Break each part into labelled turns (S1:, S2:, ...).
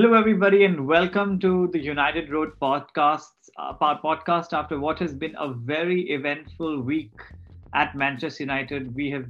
S1: Hello, everybody, and welcome to the United Road podcast. After what has been a very eventful week at Manchester United, we have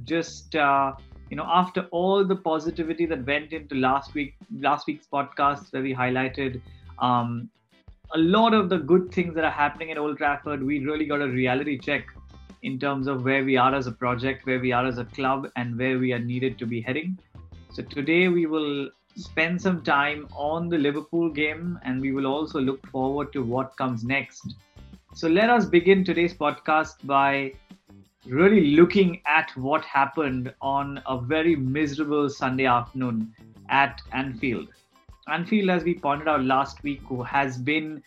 S1: after all the positivity that went into last week's podcast, where we highlighted um, a lot of the good things that are happening at Old Trafford. We really got a reality check in terms of where we are as a project, where we are as a club, and where we are needed to be heading. So today we will spend some time on the Liverpool game, and we will also look forward to what comes next. So let us begin today's podcast by really looking at what happened on a very miserable Sunday afternoon at Anfield. Anfield, as we pointed out last week, has been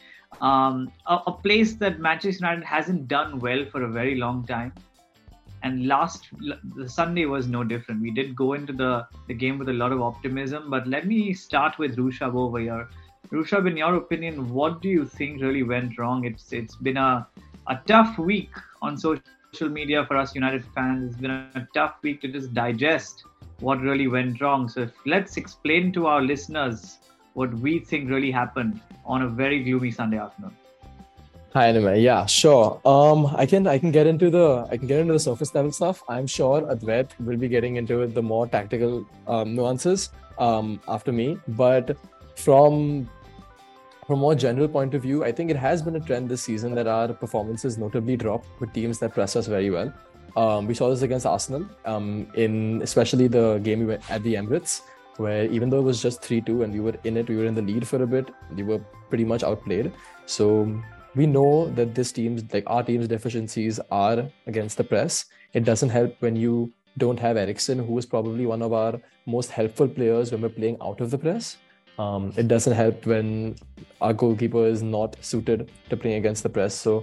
S1: a place that Manchester United hasn't done well for a very long time. And the Sunday was no different. We did go into the game with a lot of optimism. But let me start with Rushabh over here. Rushabh, in your opinion, what do you think really went wrong? It's been a tough week on social media for us United fans. It's been a tough week to just digest what really went wrong. So let's explain to our listeners what we think really happened on a very gloomy Sunday afternoon.
S2: Hi, Anime. Yeah, sure. I can get into the surface level stuff. I'm sure Advait will be getting into the more tactical nuances after me. But from a more general point of view, I think it has been a trend this season that our performances notably drop with teams that press us very well. We saw this against Arsenal, in especially the game we were at the Emirates, where even though it was just 3-2 and we were in the lead for a bit, we were pretty much outplayed. So we know that our team's deficiencies are against the press. It doesn't help when you don't have Eriksen, who is probably one of our most helpful players when we're playing out of the press. It doesn't help when our goalkeeper is not suited to playing against the press. So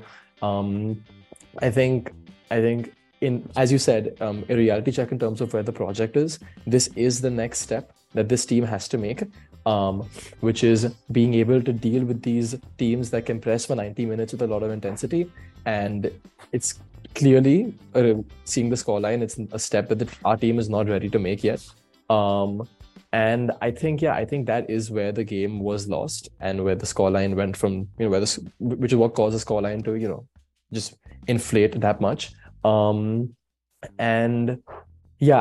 S2: I think as you said, a reality check in terms of where the project is. This is the next step that this team has to make. Which is being able to deal with these teams that can press for 90 minutes with a lot of intensity. And it's clearly, seeing the scoreline, it's a step that our team is not ready to make yet. And I think that is where the game was lost and where the scoreline went from, which is what caused the scoreline to, just inflate that much. And yeah,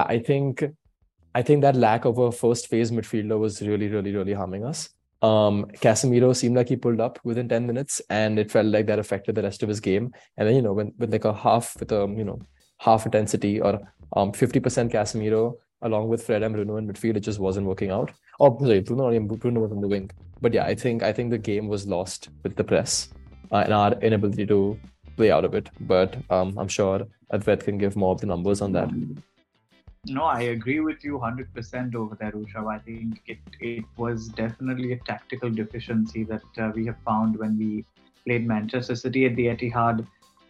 S2: I think that lack of a first phase midfielder was really, really, really harming us. Casemiro seemed like he pulled up within 10 minutes, and it felt like that affected the rest of his game. And then, when with like half intensity or 50% Casemiro along with Fred and Bruno in midfield, it just wasn't working out. Oh, sorry, Bruno was on the wing. But yeah, I think the game was lost with the press and our inability to play out of it. But I'm sure Advait can give more of the numbers on that.
S1: No, I agree with you 100% over there, Rushabh. I think it was definitely a tactical deficiency that we have found when we played Manchester City at the Etihad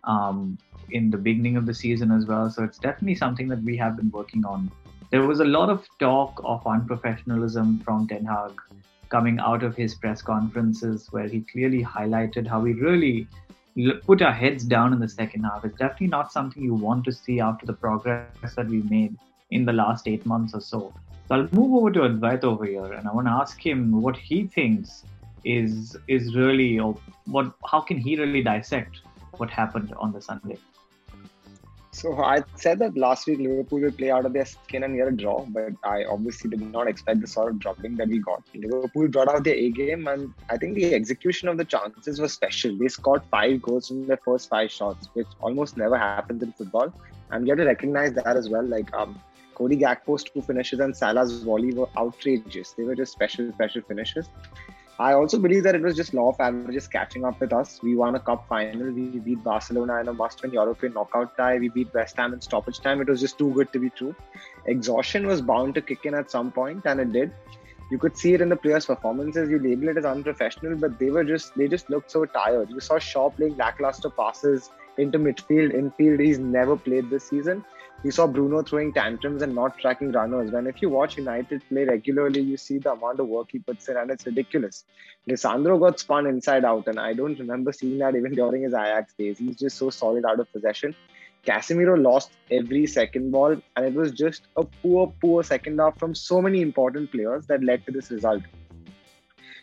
S1: in the beginning of the season as well. So it's definitely something that we have been working on. There was a lot of talk of unprofessionalism from Ten Hag coming out of his press conferences, where he clearly highlighted how we really put our heads down in the second half. It's definitely not something you want to see after the progress that we made in the last 8 months or so. So I'll move over to Advait over here, and I want to ask him what he thinks is really, or how can he really dissect what happened on the Sunday.
S3: So I said that last week Liverpool will play out of their skin and get a draw, but I obviously did not expect the sort of dropping that we got. Liverpool brought out their A game, and I think the execution of the chances was special. They scored 5 goals from their first 5 shots, which almost never happens in football. And you have to recognize that as well. Like Cody Gakpo's 2 finishes and Salah's volley were outrageous. They were just special finishes. I also believe that it was just law of averages catching up with us. We won a cup final. We beat Barcelona in a must-win European knockout tie. We beat West Ham in stoppage time. It was just too good to be true. Exhaustion was bound to kick in at some point, and it did. You could see it in the players' performances. You label it as unprofessional, but they just looked so tired. You saw Shaw playing lackluster passes into midfield, infield. He's never played this season. You saw Bruno throwing tantrums and not tracking runners. When if you watch United play regularly, you see the amount of work he puts in, and it's ridiculous. Lisandro got spun inside out, and I don't remember seeing that even during his Ajax days. He's just so solid out of possession. Casemiro lost every second ball, and it was just a poor second half from so many important players that led to this result.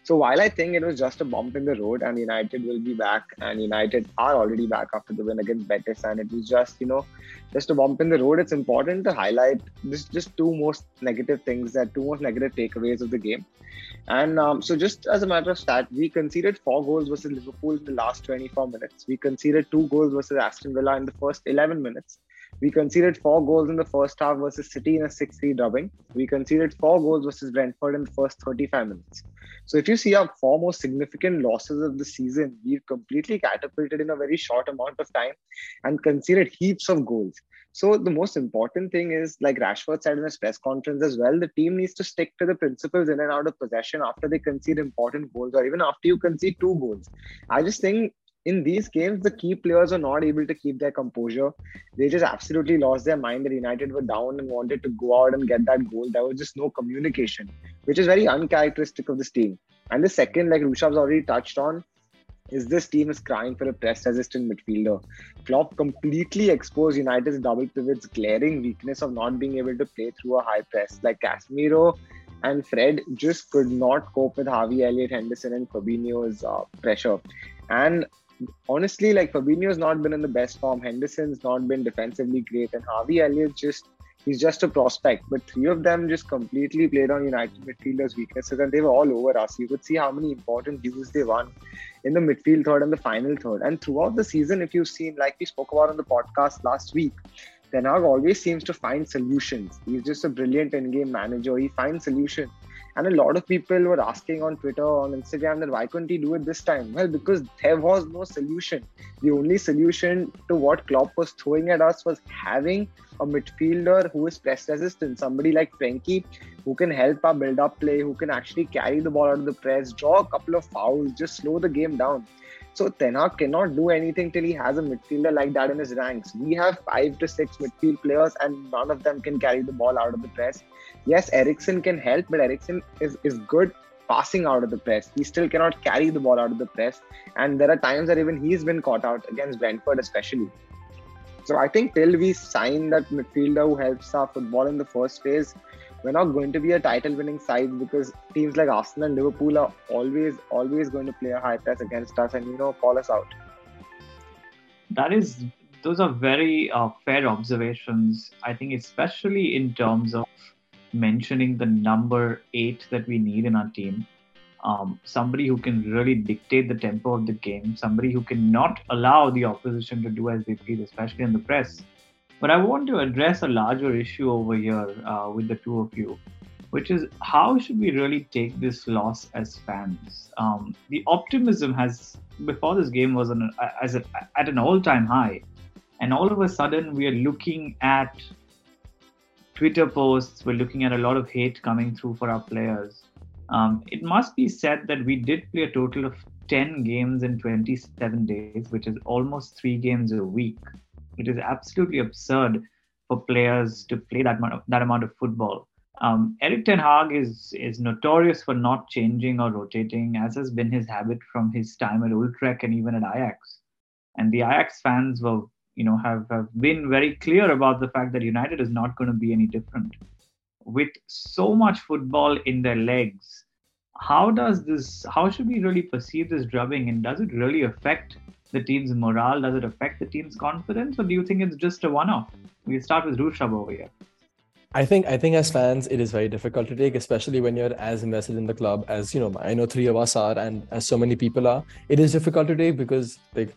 S3: So while I think it was just a bump in the road and United will be back, and United are already back after the win against Betis, and it was just, just a bump in the road, it's important to highlight this just two most negative things, that two most negative takeaways of the game. And so just as a matter of stat, we conceded 4 goals versus Liverpool in the last 24 minutes. We conceded 2 goals versus Aston Villa in the first 11 minutes. We conceded 4 goals in the first half versus City in a 6-3 drubbing. We conceded 4 goals versus Brentford in the first 35 minutes. So if you see our 4 most significant losses of the season, we've completely catapulted in a very short amount of time and conceded heaps of goals. So the most important thing is, like Rashford said in his press conference as well, the team needs to stick to the principles in and out of possession after they concede important goals, or even after you concede 2 goals. I just think in these games, the key players are not able to keep their composure. They just absolutely lost their mind that United were down and wanted to go out and get that goal. There was just no communication, which is very uncharacteristic of this team. And the second, like Rushab's already touched on, is this team is crying for a press-resistant midfielder. Klopp completely exposed United's double pivot's glaring weakness of not being able to play through a high press. Like Casemiro and Fred just could not cope with Harvey Elliott, Henderson and Fabinho's pressure. And honestly, like Fabinho's not been in the best form. Henderson's not been defensively great. And Harvey Elliott he's just a prospect. But 3 of them just completely played on United midfielders' weaknesses, and they were all over us. You could see how many important duels they won in the midfield third and the final third. And throughout the season, if you've seen, like we spoke about on the podcast last week, Ten Hag always seems to find solutions. He's just a brilliant in-game manager. He finds solutions. And a lot of people were asking on Twitter, on Instagram, that why couldn't he do it this time? Well, because there was no solution. The only solution to what Klopp was throwing at us was having a midfielder who is press resistant. Somebody like Frenkie, who can help our build-up play, who can actually carry the ball out of the press, draw a couple of fouls, just slow the game down. So Ten Hag cannot do anything till he has a midfielder like that in his ranks. We have 5 to 6 midfield players and none of them can carry the ball out of the press. Yes, Eriksen can help, but Eriksen is good passing out of the press. He still cannot carry the ball out of the press. And there are times that even he's been caught out, against Brentford especially. So I think till we sign that midfielder who helps our football in the first phase, we're not going to be a title-winning side, because teams like Arsenal and Liverpool are always going to play a high press against us and, call us out.
S1: Those are very fair observations. I think especially in terms of mentioning the number 8 that we need in our team. Somebody who can really dictate the tempo of the game, somebody who can not allow the opposition to do as they please, especially in the press. But I want to address a larger issue over here with the two of you, which is how should we really take this loss as fans? The optimism before this game was at an all-time high. And all of a sudden, we are looking at Twitter posts, we're looking at a lot of hate coming through for our players. It must be said that we did play a total of 10 games in 27 days, which is almost 3 games a week. It is absolutely absurd for players to play that amount of football. Erik ten Hag is notorious for not changing or rotating, as has been his habit from his time at Utrecht and even at Ajax. And the Ajax fans have been very clear about the fact that United is not going to be any different. With so much football in their legs, how should we really perceive this drubbing, and does it really affect the team's morale? Does it affect the team's confidence, or do you think it's just a one-off? We'll start with Rushab over here.
S2: I think as fans, it is very difficult to take, especially when you're as invested in the club as, I know 3 of us are, and as so many people are. It is difficult to take because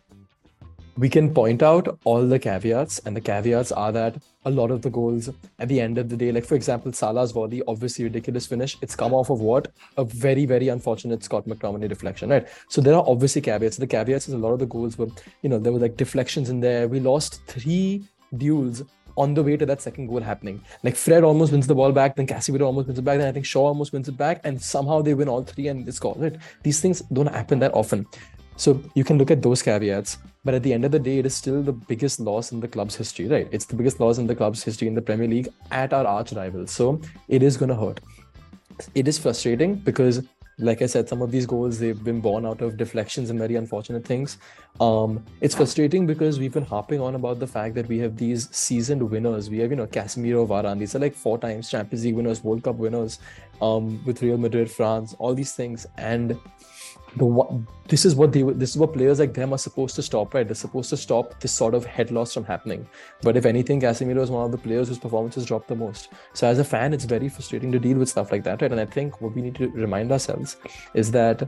S2: we can point out all the caveats, and the caveats are that a lot of the goals at the end of the day, like for example, Salah's volley, obviously ridiculous finish. It's come off of what? A very, very unfortunate Scott McTominay deflection, right? So there are obviously caveats. The caveats is a lot of the goals were, there were like deflections in there. We lost 3 duels on the way to that second goal happening. Like Fred almost wins the ball back, then Casemiro almost wins it back, then I think Shaw almost wins it back, and somehow they win all 3 and they score, right? These things don't happen that often. So you can look at those caveats, but at the end of the day, it is still the biggest loss in the club's history, right? It's the biggest loss in the club's history in the Premier League at our arch rivals. So it is going to hurt. It is frustrating because like I said, some of these goals, they've been born out of deflections and very unfortunate things. It's frustrating because we've been harping on about the fact that we have these seasoned winners. We have, Casemiro, Varane. These are like 4 times Champions League winners, World Cup winners, with Real Madrid, France, all these things. And this is what players like them are supposed to stop, right? They're supposed to stop this sort of head loss from happening. But if anything, Casemiro is one of the players whose performances dropped the most. So as a fan, it's very frustrating to deal with stuff like that, right? And I think what we need to remind ourselves is that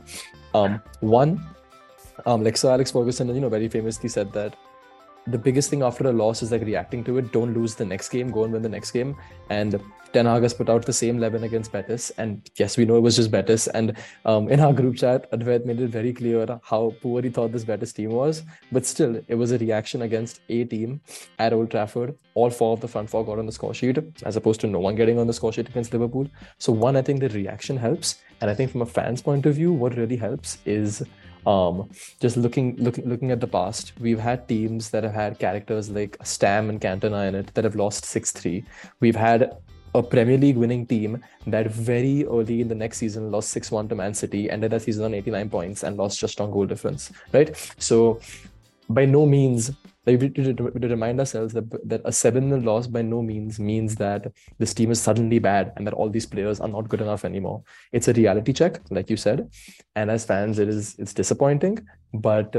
S2: like Sir Alex Ferguson, very famously said that the biggest thing after a loss is like reacting to it. Don't lose the next game, go and win the next game. And Ten Hag has put out the same 11 against Betis. And yes, we know it was just Betis. And in our group chat, Advait made it very clear how poor he thought this Betis team was. But still, it was a reaction against a team at Old Trafford. All 4 of the front 4 got on the score sheet, as opposed to no one getting on the score sheet against Liverpool. So I think the reaction helps. And I think from a fan's point of view, what really helps is just looking at the past. We've had teams that have had characters like Stam and Cantona in it that have lost 6-3. We've had a Premier League winning team that very early in the next season lost 6-1 to Man City, ended that season on 89 points and lost just on goal difference, right? So by no means, like, we remind ourselves that a 7-0 loss by no means means that this team is suddenly bad and that all these players are not good enough anymore. It's a reality check, like you said. And as fans, it's disappointing, but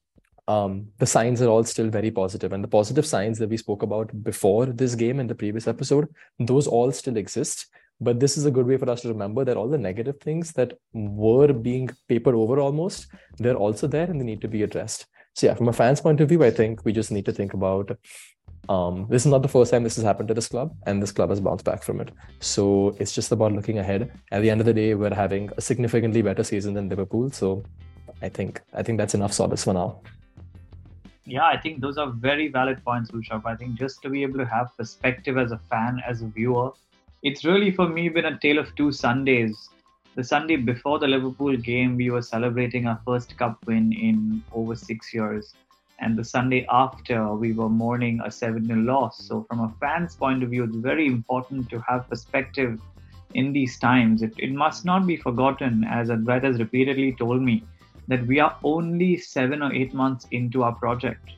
S2: the signs are all still very positive. And the positive signs that we spoke about before this game in the previous episode, those all still exist. But this is a good way for us to remember that all the negative things that were being papered over almost, they're also there and they need to be addressed. So yeah, from a fan's point of view, I think we just need to think about, this is not the first time this has happened to this club, and this club has bounced back from it. So it's just about looking ahead. At the end of the day, we're having a significantly better season than Liverpool. So I think that's enough solace for now.
S1: Yeah, I think those are very valid points, Rushabh. I think just to be able to have perspective as a fan, as a viewer, it's really for me been a tale of 2 Sundays. The Sunday before the Liverpool game, we were celebrating our first cup win in over 6 years. And the Sunday after, we were mourning a 7-0 loss. So from a fan's point of view, it's very important to have perspective in these times. It must not be forgotten, as Advait has repeatedly told me, that we are only 7 or 8 months into our project.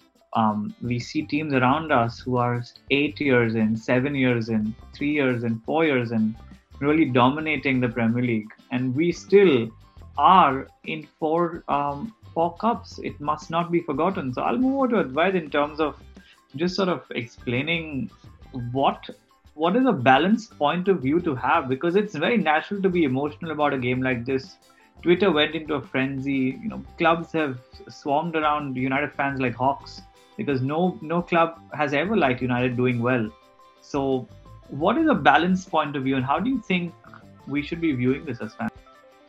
S1: We see teams around us who are 8 years in, 7 years in, 3 years in, 4 years in, really dominating the Premier League, and we still are in 4 cups. It must not be forgotten. So I'll move over to Advait in terms of just sort of explaining what is a balanced point of view to have, because it's very natural to be emotional about a game like this. Twitter went into a frenzy. Clubs have swarmed around United fans like hawks because no club has ever liked United doing well. So what is a balanced point of view, and how do you think we should be viewing this as fans?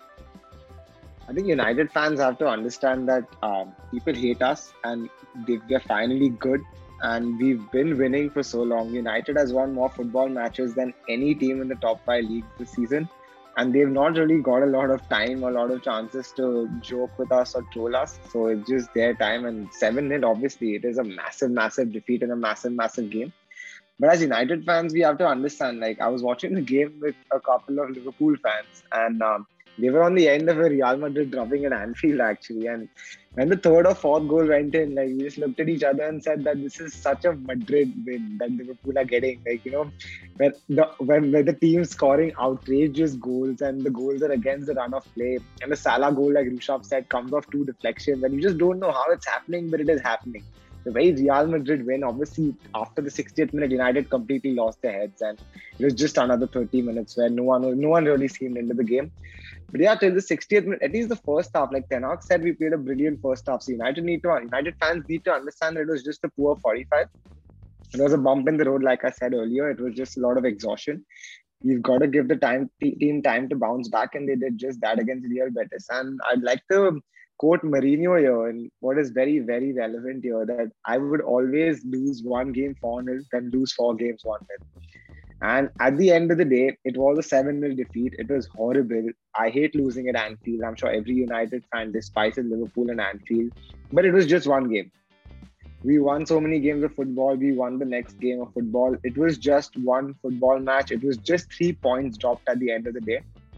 S3: I think United fans have to understand that people hate us and we're finally good, and we've been winning for so long. United has won more football matches than any team in the top 5 leagues this season, and they've not really got a lot of time, a lot of chances to joke with us or troll us. So it's just their time, and 7-0, obviously, it is a massive defeat in a massive game. But as United fans, we have to understand, like, I was watching the game with a couple of Liverpool fans, and they were on the end of a Real Madrid drubbing at Anfield, actually. And when the 3rd or 4th goal went in, like, we just looked at each other and said that this is such a Madrid win that Liverpool are getting. Like, when the team scoring outrageous goals, and the goals are against the run of play, and the Salah goal, like Rushabh said, comes off 2 deflections, and you just don't know how it's happening, but it is happening. The very Real Madrid win, obviously, after the 60th minute, United completely lost their heads, and it was just another 30 minutes where no one really seemed into the game. But yeah, till the 60th minute, at least the first half, like Ten Hag said, we played a brilliant first half. So United fans need to understand that it was just a poor 45. It was a bump in the road, like I said earlier. It was just a lot of exhaustion. You've got to give the team time to bounce back, and they did just that against Real Betis. And I'd like to quote Mourinho here, and what is very, very relevant here, that I would always lose 1 game 4-0 than lose 4 games 1-0. And at the end of the day, it was a 7-0 defeat. It was horrible. I hate losing at Anfield. I'm sure every United fan despises Liverpool and Anfield. But it was just 1 game. We won so many games of football. We won the next game of football. It was just 1 football match. It was just 3 points dropped at the end of the day.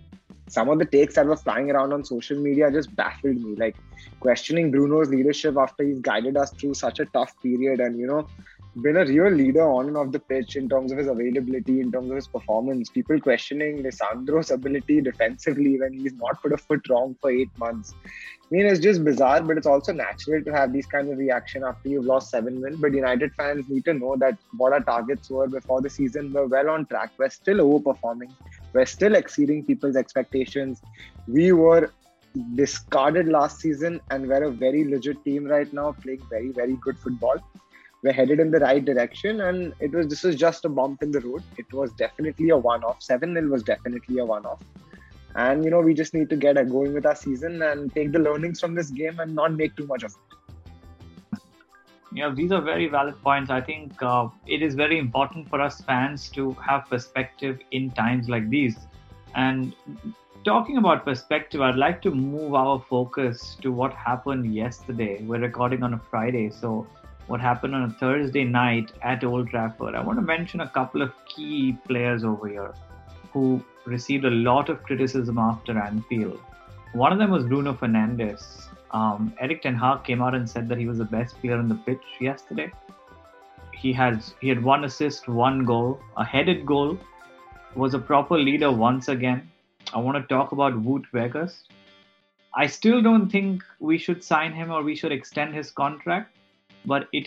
S3: some of the takes that were flying around on social media just baffled me. Like questioning Bruno's leadership after he's guided us through such a tough period and, been a real leader on and off the pitch in terms of his availability, in terms of his performance. People questioning Lisandro's ability defensively when he's not put a foot wrong for 8 months. I mean, it's just bizarre, but it's also natural to have these kinds of reaction after you've lost 7-1. But United fans need to know that what our targets were before the season, we're well on track. We're still overperforming. We're still exceeding people's expectations. We were discarded last season and we're a very legit team right now, playing very, very good football. We're headed in the right direction, and this was just a bump in the road. It was definitely a one-off. 7-0 was definitely a one-off. And, we just need to get going with our season and take the learnings from this game and not make too much of it.
S1: Yeah, these are very valid points. I think it is very important for us fans to have perspective in times like these. And talking about perspective, I'd like to move our focus to what happened yesterday. We're recording on a Friday, so what happened on a Thursday night at Old Trafford. I want to mention a couple of key players over here who received a lot of criticism after Anfield. One of them was Bruno Fernandes. Erik ten Hag came out and said that he was the best player on the pitch yesterday. He had 1 assist, 1 goal, a headed goal, was a proper leader once again. I want to talk about Wout Weghorst. I still don't think we should sign him or we should extend his contract. But he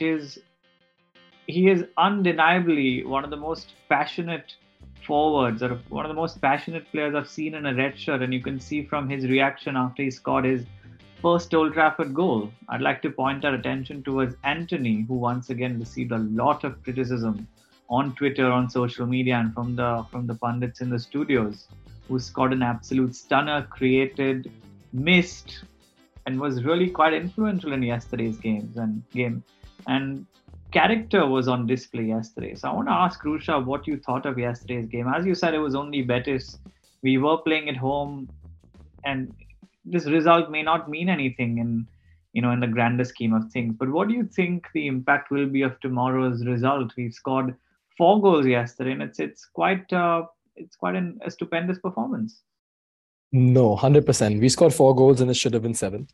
S1: is undeniably one of the most passionate forwards or one of the most passionate players I've seen in a red shirt. And you can see from his reaction after he scored his first Old Trafford goal. I'd like to point our attention towards Antony, who once again received a lot of criticism on Twitter, on social media, and from the pundits in the studios, who scored an absolute stunner, created, missed, and was really quite influential in yesterday's game. And character was on display yesterday. So I want to ask Rusha what you thought of yesterday's game. As you said, it was only Betis. We were playing at home, and this result may not mean anything in the grander scheme of things. But what do you think the impact will be of tomorrow's result? We scored 4 goals yesterday, and it's quite a stupendous performance.
S2: No, 100%. We scored 4 goals and it should have been 7.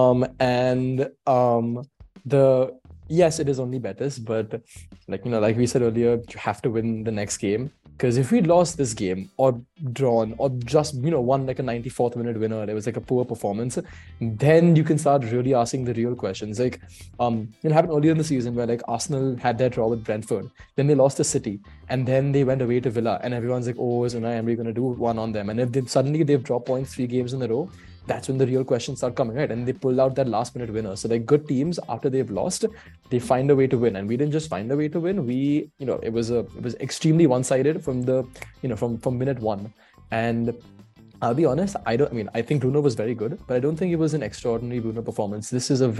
S2: Yes, it is only Betis, but like we said earlier, you have to win the next game. Because if we'd lost this game or drawn or just, won like a 94th minute winner, it was like a poor performance, then you can start really asking the real questions. Like, it happened earlier in the season where like Arsenal had their draw with Brentford, then they lost to City, and then they went away to Villa, and everyone's like, oh, is Unai Emery going to do one on them? And if they've dropped points 3 games in a row, that's when the real questions start coming, right? And they pulled out that last minute winner. So like good teams, after they've lost, they find a way to win. And we didn't just find a way to win. It was extremely one-sided from from minute 1. And I'll be honest, I think Bruno was very good, but I don't think it was an extraordinary Bruno performance. This is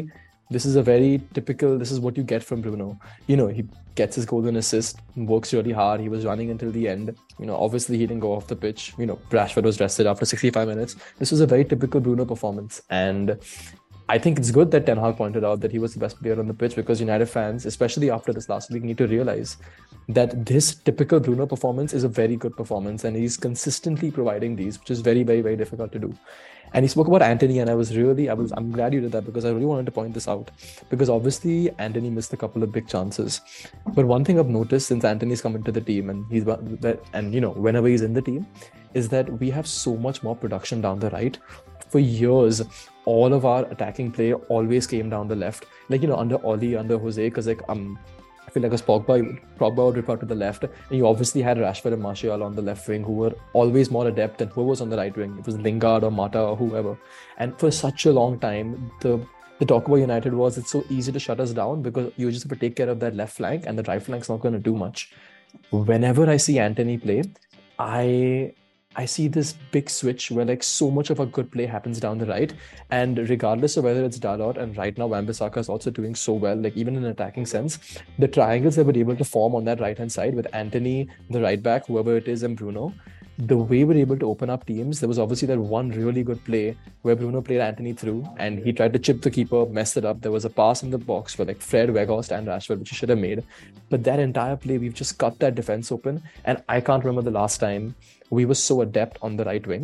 S2: what you get from Bruno. He gets his golden assist, works really hard. He was running until the end. Obviously he didn't go off the pitch. Rashford was rested after 65 minutes. This was a very typical Bruno performance. And I think it's good that Ten Hag pointed out that he was the best player on the pitch, because United fans, especially after this last week, need to realize that this typical Bruno performance is a very good performance, and he's consistently providing these, which is very, very, very difficult to do. And he spoke about Antony, and I'm glad you did that, because I really wanted to point this out, because obviously Antony missed a couple of big chances. But one thing I've noticed since Antony's come into the team, and whenever he's in the team, is that we have so much more production down the right. For years, all of our attacking play always came down the left, under Oli, under Jose, because I feel like as Pogba would rip out to the left, and you obviously had Rashford and Martial on the left wing, who were always more adept than whoever was on the right wing. It was Lingard or Mata or whoever. And for such a long time, the talk about United was it's so easy to shut us down because you just have to take care of that left flank, and the right flank's not going to do much. Whenever I see Antony play, I see this big switch where so much of a good play happens down the right, and regardless of whether it's Dalot, and right now Wan-Bissaka is also doing so well, even in an attacking sense, the triangles that we're able to form on that right hand side with Antony, the right back, whoever it is, and Bruno, the way we're able to open up teams. There was obviously that one really good play where Bruno played Antony through and he tried to chip the keeper, messed it up. There was a pass in the box for Fred, Weghorst and Rashford, which he should have made. But that entire play, we've just cut that defense open. And I can't remember the last time we were so adept on the right wing.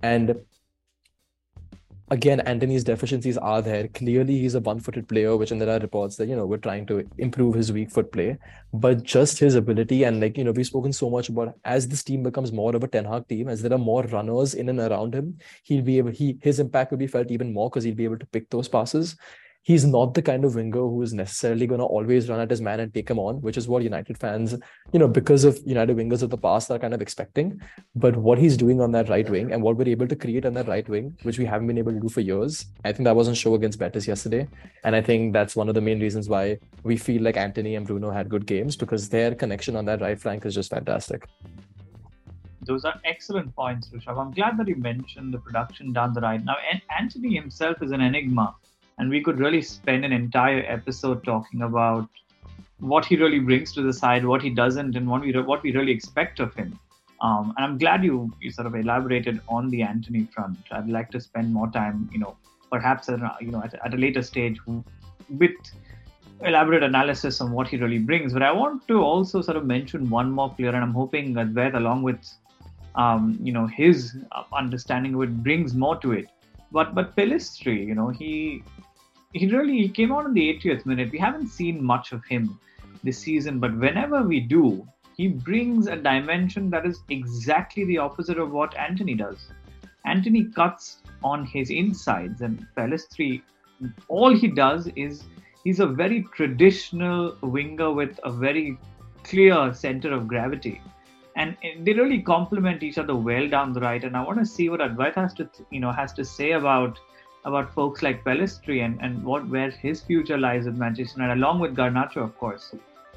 S2: And again, Antony's deficiencies are there. Clearly, he's a one-footed player, which, and there are reports that, we're trying to improve his weak foot play. But just his ability, and we've spoken so much about, as this team becomes more of a Ten Hag team, as there are more runners in and around him, his impact will be felt even more because he'll be able to pick those passes. He's not the kind of winger who is necessarily going to always run at his man and take him on, which is what United fans, because of United wingers of the past, are kind of expecting. But what he's doing on that right wing and what we're able to create on that right wing, which we haven't been able to do for years, I think that wasn't shown against Betis yesterday. And I think that's one of the main reasons why we feel like Antony and Bruno had good games, because their connection on that right flank is just fantastic.
S1: Those are excellent points, Rishabh. I'm glad that you mentioned the production down the right. Now, Antony himself is an enigma. And we could really spend an entire episode talking about what he really brings to the side, what he doesn't, and what we really expect of him. And I'm glad you sort of elaborated on the Antony front. I'd like to spend more time, perhaps at a later stage with elaborate analysis on what he really brings. But I want to also sort of mention one more player, and I'm hoping Advait, along with his understanding of it, brings more to it. But Pellistri, he came on in the 80th minute. We haven't seen much of him this season, but whenever we do, he brings a dimension that is exactly the opposite of what Antony does. Antony cuts on his insides, and Pellistri, all he does is he's a very traditional winger with a very clear center of gravity. And they really complement each other well down the right. And I want to see what Advait has to say about folks like Pellistri and where his future lies at Manchester United, along with Garnacho, of course.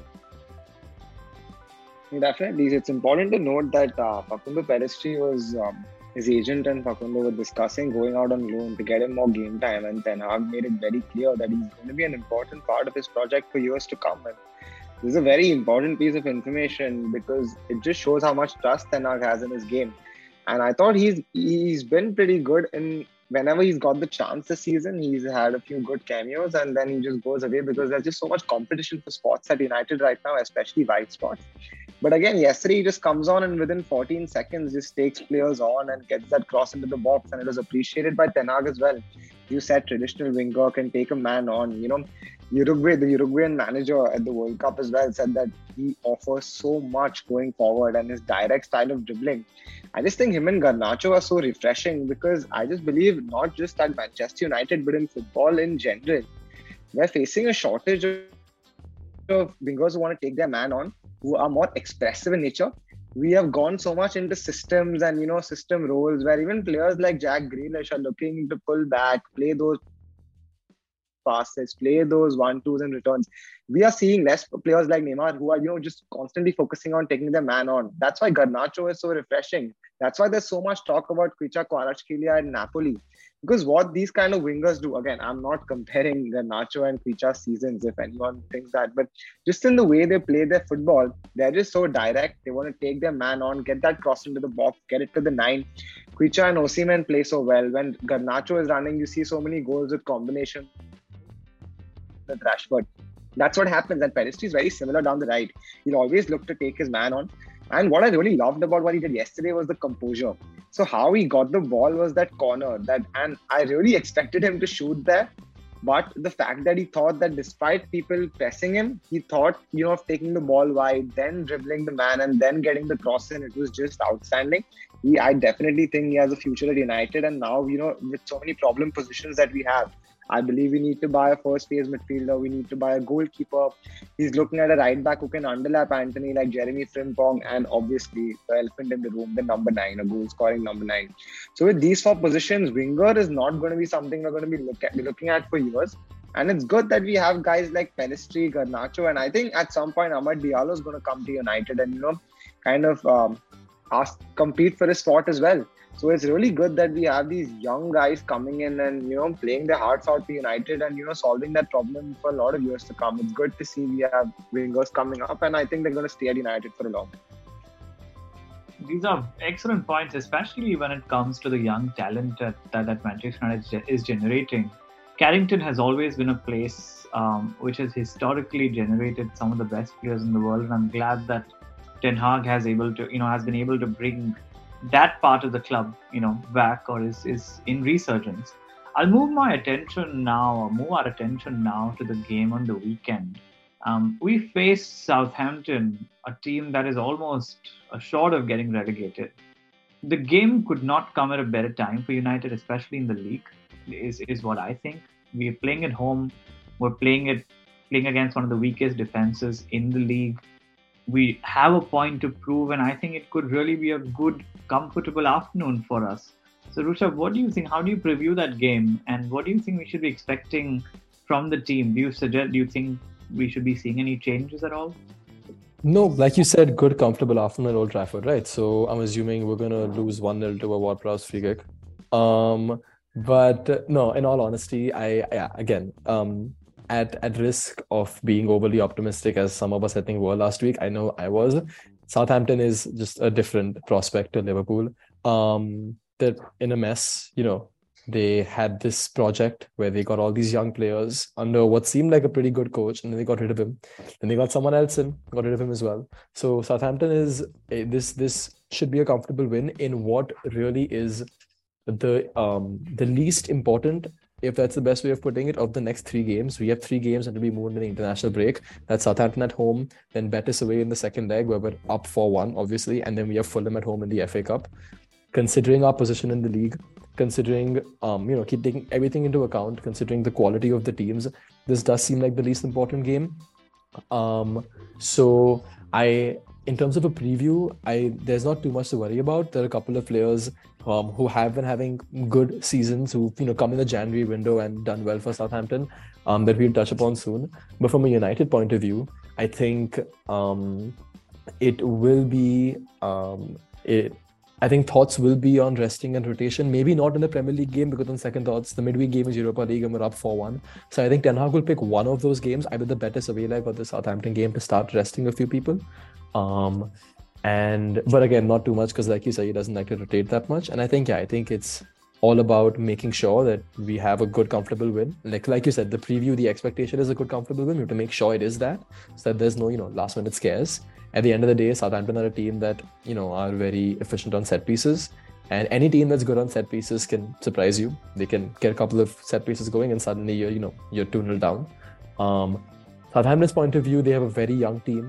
S3: Definitely. It's important to note that Facundo Pellistri was his agent and Facundo were discussing going out on loan to get him more game time, and Ten Hag made it very clear that he's going to be an important part of his project for years to come. And this is a very important piece of information because it just shows how much trust Ten Hag has in his game. And I thought he's been pretty good in whenever he's got the chance this season. He's had a few good cameos and then he just goes away because there's just so much competition for spots at United right now, especially wide spots. But again, yesterday he just comes on and within 14 seconds just takes players on and gets that cross into the box, and it was appreciated by Ten Hag as well. You said traditional winger can take a man on. The Uruguayan manager at the World Cup as well said that he offers so much going forward, and his direct style of dribbling. I just think him and Garnacho are so refreshing because I just believe not just at Manchester United but in football in general, we're facing a shortage of wingers who want to take their man on, who are more expressive in nature. We have gone so much into systems and system roles where even players like Jack Grealish are looking to pull back, play those passes, play those 1-2s and returns. We are seeing less players like Neymar who are just constantly focusing on taking their man on. That's why Garnacho is so refreshing. That's why there's so much talk about Khvicha Kvaratskhelia and Napoli. Because what these kind of wingers do, again, I'm not comparing Garnacho and Khvicha's seasons if anyone thinks that, but just in the way they play their football, they're just so direct. They want to take their man on, get that cross into the box, get it to the 9. Khvicha and Osimhen play so well. When Garnacho is running, you see so many goals with combination with Rashford. That's what happens. And Pellistri is very similar down the right. He'll always look to take his man on. And what I really loved about what he did yesterday was the composure. So how he got the ball was that corner, and I really expected him to shoot there. But the fact that he thought that despite people pressing him, he thought, of taking the ball wide, then dribbling the man and then getting the cross in, it was just outstanding. I definitely think he has a future at United. And now, with so many problem positions that we have, I believe we need to buy a first phase midfielder. We need to buy a goalkeeper. He's looking at a right back who can underlap Antony like Jeremy Frimpong, and obviously the elephant in the room, the number 9, a goal scoring number 9. So with these 4 positions, winger is not going to be something we're going to be looking at for years. And it's good that we have guys like Pellistri, Garnacho, and I think at some point Amad Diallo is going to come to United and compete for his spot as well. So it's really good that we have these young guys coming in and, playing their hearts out for United and, solving that problem for a lot of years to come. It's good to see we have wingers coming up, and I think they're going to stay at United for a long time.
S1: These are excellent points, especially when it comes to the young talent that Manchester United is generating. Carrington has always been a place which has historically generated some of the best players in the world, and I'm glad that Ten Hag has been able to bring that part of the club, back or is in resurgence. I'll move our attention now to the game on the weekend. We face Southampton, a team that is almost assured of getting relegated. The game could not come at a better time for United, especially in the league, is what I think. We're playing at home. We're playing against one of the weakest defenses in the league. We have a point to prove, and I think it could really be a good, comfortable afternoon for us. So, Rushabh, what do you think? How do you preview that game, and what do you think we should be expecting from the team? Do you think we should be seeing any changes at all?
S2: No, like you said, good, comfortable afternoon at Old Trafford, right? So I'm assuming we're going to lose 1-0 to a Ward-Prowse free kick. But no, in all honesty, at risk of being overly optimistic, as some of us I think were last week, I know I was. Southampton is just a different prospect to Liverpool. They're in a mess, They had this project where they got all these young players under what seemed like a pretty good coach, and then they got rid of him. Then they got someone else in, got rid of him as well. So Southampton is this should be a comfortable win in what really is the least important, if that's the best way of putting it, of the next 3 games. We have 3 games that will be moved in the international break. That's Southampton at home, then Betis away in the second leg where we're up 4-1, obviously, and then we have Fulham at home in the FA Cup. Considering our position in the league, considering keep taking everything into account, considering the quality of the teams, this does seem like the least important game. So in terms of a preview, there's not too much to worry about. There are a couple of players who have been having good seasons, who come in the January window and done well for Southampton, that we'll touch upon soon. But from a United point of view, I think it will be I think thoughts will be on resting and rotation. Maybe not in the Premier League game, because on second thoughts, the midweek game is Europa League and we're up 4-1. So I think Ten Hag will pick one of those games, either the Betis away leg or the Southampton game, to start resting a few people. But again, not too much, because like you say, he doesn't like to rotate that much. And I think it's all about making sure that we have a good, comfortable win. Like you said, the preview, the expectation is a good, comfortable win. We have to make sure it is that, so that there's no last minute scares. At the end of the day, Southampton are a team that are very efficient on set pieces, and any team that's good on set pieces can surprise you. They can get a couple of set pieces going, and suddenly you're 2-0 down. Southampton's point of view, they have a very young team,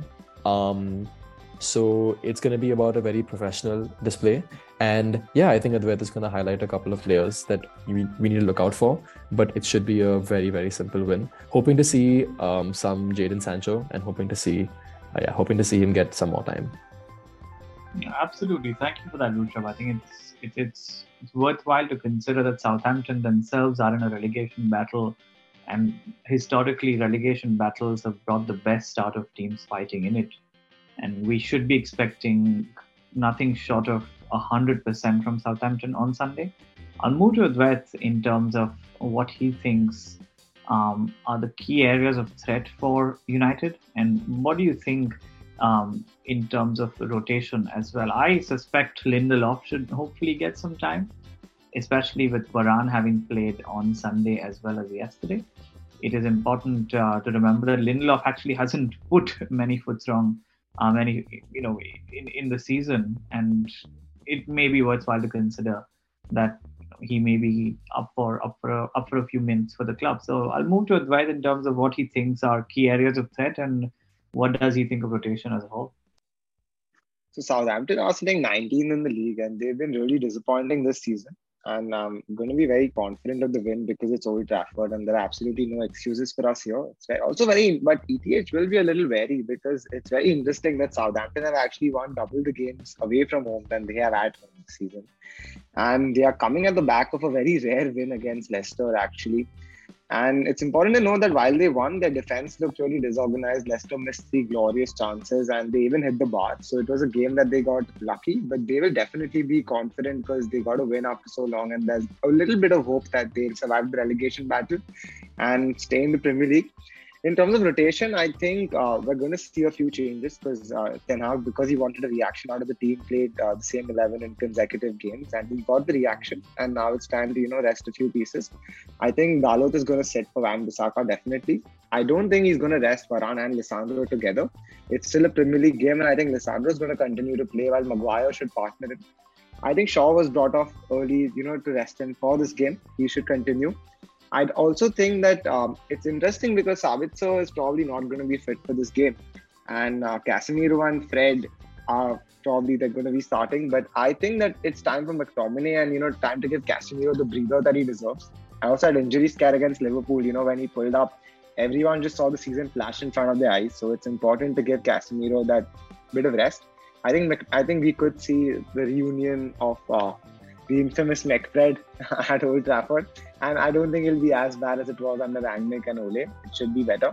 S2: so it's going to be about a very professional display. And yeah, I think Advait is going to highlight a couple of players that we need to look out for, but it should be a very, very simple win. Hoping to see some Jadon Sancho, and hoping to see him get some more time.
S1: Yeah, absolutely. Thank you for that, Rushabh. I think it's worthwhile to consider that Southampton themselves are in a relegation battle, and historically relegation battles have brought the best out of teams fighting in it. And we should be expecting nothing short of 100% from Southampton on Sunday. I'll move to Advait in terms of what he thinks are the key areas of threat for United, and what do you think in terms of rotation as well? I suspect Lindelof should hopefully get some time, especially with Varane having played on Sunday as well as yesterday. It is important to remember that Lindelof actually hasn't put many foot wrong in the season, and it may be worthwhile to consider that he may be up for a few minutes for the club. So I'll move to Advait in terms of what he thinks are key areas of threat, and what does he think of rotation as a whole.
S3: So Southampton are sitting 19th in the league, and they've been really disappointing this season. And I'm going to be very confident of the win because it's Old Trafford and there are absolutely no excuses for us here. But ETH will be a little wary, because it's very interesting that Southampton have actually won double the games away from home than they have at home this season. And they are coming at the back of a very rare win against Leicester, actually. And it's important to know that while they won, their defense looked really disorganized. Leicester missed 3 glorious chances and they even hit the bar. So it was a game that they got lucky, but they will definitely be confident because they got a win after so long. And there's a little bit of hope that they'll survive the relegation battle and stay in the Premier League. In terms of rotation, I think we're going to see a few changes because Ten Hag, because he wanted a reaction out of the team, played the same 11 in consecutive games, and he got the reaction. And now it's time to rest a few pieces. I think Dalot is going to sit for Wan-Bissaka definitely. I don't think he's going to rest Varane and Lisandro together. It's still a Premier League game, and I think Lisandro is going to continue to play while Maguire should partner it. I think Shaw was brought off early, to rest him for this game. He should continue. I'd also think that it's interesting because Sabitzer is probably not going to be fit for this game. And Casemiro and Fred are probably they're going to be starting. But I think that it's time for McTominay and, time to give Casemiro the breather that he deserves. I also had injury scare against Liverpool, when he pulled up. Everyone just saw the season flash in front of their eyes. So it's important to give Casemiro that bit of rest. I think we could see the reunion of the infamous McFred at Old Trafford. And I don't think it'll be as bad as it was under Rangnick and Ole. It should be better.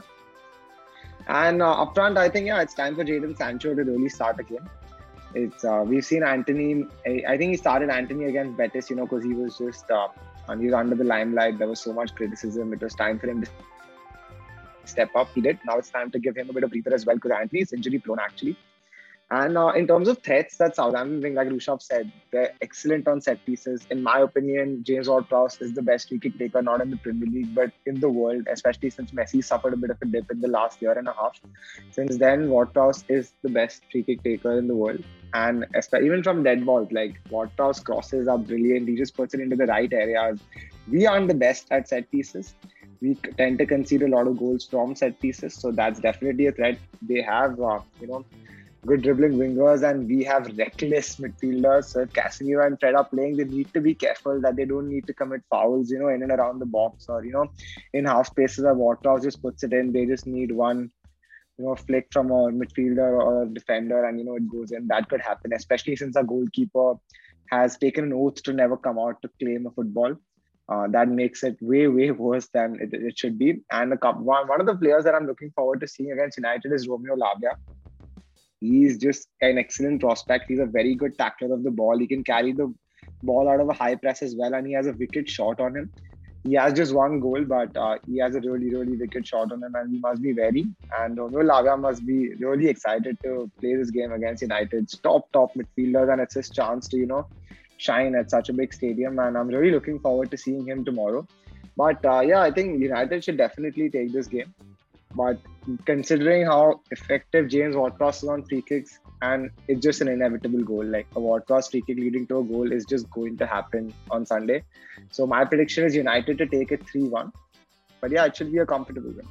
S3: And up front, I think, it's time for Jadon Sancho to really start again. We've seen Antony. I think he started Antony against Betis, because he was just he was under the limelight. There was so much criticism. It was time for him to step up. He did. Now it's time to give him a bit of breather as well because Antony is injury prone actually. And in terms of threats that Southampton bring, like Rushabh said, they're excellent on set pieces. In my opinion, James Ward-Prowse is the best free kick taker, not in the Premier League, but in the world, especially since Messi suffered a bit of a dip in the last year and a half. Since then, Ward-Prowse is the best free kick taker in the world. And even from dead balls, like Ward-Prowse crosses are brilliant. He just puts it into the right areas. We aren't the best at set pieces. We tend to concede a lot of goals from set pieces. So that's definitely a threat. They have, good dribbling wingers, and we have reckless midfielders. So if Casemiro and Fred are playing, they need to be careful that they don't need to commit fouls, in and around the box or, in half spaces where Ward-Prowse just puts it in. They just need one, flick from a midfielder or a defender and, it goes in. That could happen, especially since our goalkeeper has taken an oath to never come out to claim a football. That makes it way, way worse than it should be. And one of the players that I'm looking forward to seeing against United is Romeo Lavia. He's just an excellent prospect. He's a very good tackler of the ball. He can carry the ball out of a high press as well, and he has a wicked shot on him. He has just one goal, but he has a really, really wicked shot on him, and he must be wary. And Romeo Lavia must be really excited to play this game against United's top midfielders, and it's his chance to, shine at such a big stadium. And I'm really looking forward to seeing him tomorrow. But I think United should definitely take this game. But considering how effective James Ward-Prowse is on free kicks, and it's just an inevitable goal, like a Ward-Prowse free kick leading to a goal is just going to happen on Sunday. So my prediction is United to take it 3-1. But it should be a comfortable win.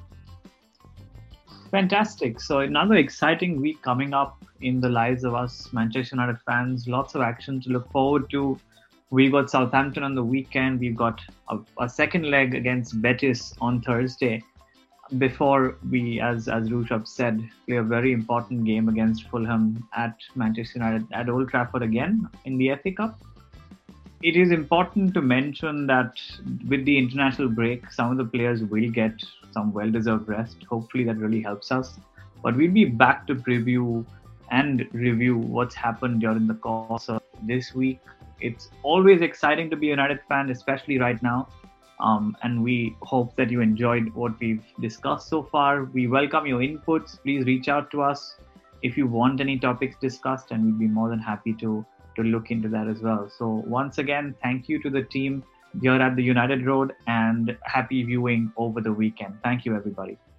S1: Fantastic. So another exciting week coming up in the lives of us Manchester United fans. Lots of action to look forward to. We got Southampton on the weekend. We've got a second leg against Betis on Thursday. Before we, as Rushabh said, play a very important game against Fulham at Manchester United at Old Trafford again in the FA Cup. It is important to mention that with the international break, some of the players will get some well-deserved rest. Hopefully that really helps us. But we'll be back to preview and review what's happened during the course of this week. It's always exciting to be a United fan, especially right now. And we hope that you enjoyed what we've discussed so far. We welcome your inputs. Please reach out to us if you want any topics discussed, and we'd be more than happy to look into that as well. So once again, thank you to the team here at the United Road, and happy viewing over the weekend. Thank you, everybody.